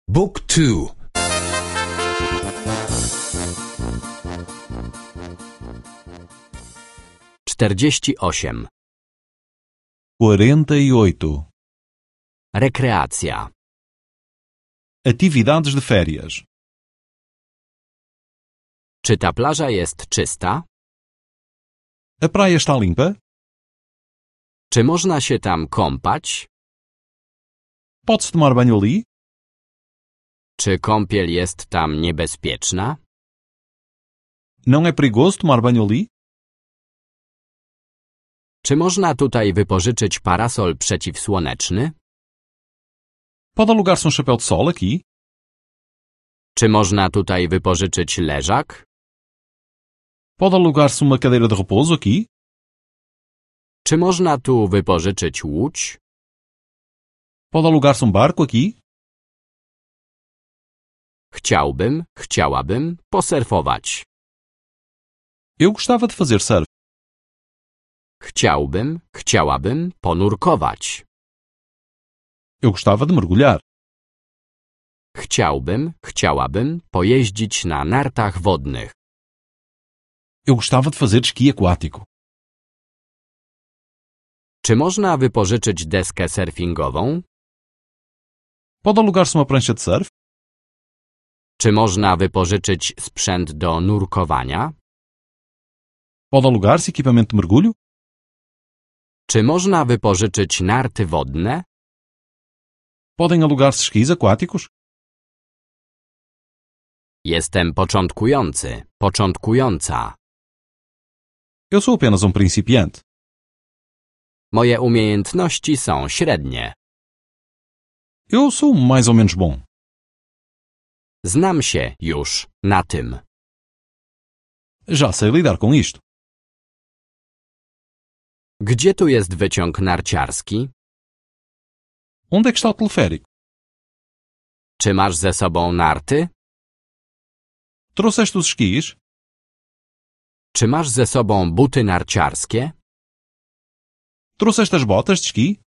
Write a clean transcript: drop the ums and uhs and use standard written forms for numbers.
Book 2. 48. 48. Rekreacja. Atividades de férias. Czy ta plaża jest czysta? A praia está limpa? Czy można się tam kąpać? Pode-se tomar banho ali? Czy kąpiel jest tam niebezpieczna? Não é perigoso tomar banho ali? Czy można tutaj wypożyczyć parasol przeciwsłoneczny? Pode alugar-se chapéu de sol aqui? Czy można tutaj wypożyczyć leżak? Pode alugar-se uma cadeira de repouso aqui? Czy można tu wypożyczyć łódź? Pode alugar-se barco aqui? Chciałabym posurfować. Eu gostava de fazer surf. Chciałabym ponurkować. Eu gostava de mergulhar. Chciałabym pojeździć na nartach wodnych. Eu gostava de fazer esqui aquático. Czy można wypożyczyć deskę surfingową? Pode alugar-se uma prancha de surf? Czy można wypożyczyć sprzęt do nurkowania? Pode alugar-se equipamento de mergulho? Czy można wypożyczyć narty wodne? Podem alugar-se esquis aquáticos? Jestem początkująca. Eu sou apenas principiante. Moje umiejętności są średnie. Eu sou mais ou menos bom. Znam się już na tym. Já sei lidar com isto. Gdzie tu jest wyciąg narciarski? Onde é que está o teleférico? Czy masz ze sobą narty? Trouxeste os esquis? Czy masz ze sobą buty narciarskie? Trouxeste as botas de esqui?